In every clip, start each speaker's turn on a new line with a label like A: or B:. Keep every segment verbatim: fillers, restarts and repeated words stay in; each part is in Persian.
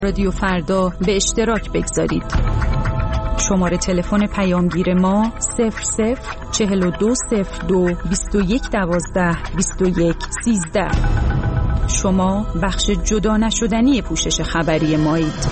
A: رادیو فردا به اشتراک بگذارید. شماره تلفن پیامگیر ما صفر صفر چهل و دو صفر دو بیست و یک دوازده بیست و یک سیزده. شما بخش جدا نشدنی پوشش خبری مایید.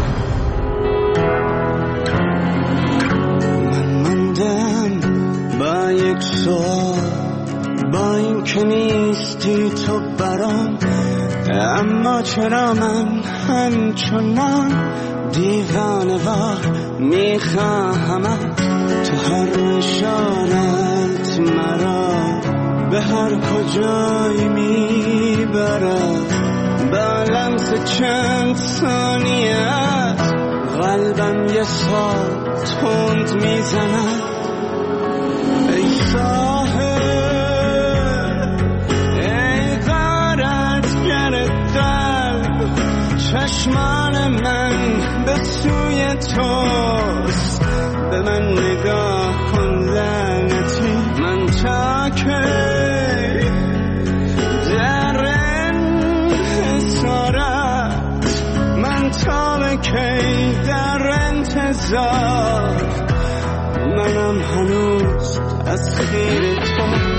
B: من ماندم با یک سوال، با این که نیستی تو برام، اما چرا من همچنان دیوانه وار میخواهمت. تو هر نشانت مرا به هر کجایی میبرد، با لمس چند ثانیت قلبم یه سال تند میزند. ای ساحل، ای غارتگر قلب، چشمان من به سوی توست. به من نگاه کن لعنتی، من تا کی در انحصارت، من تا به کی در انتظار. منم هنوز از خیر تو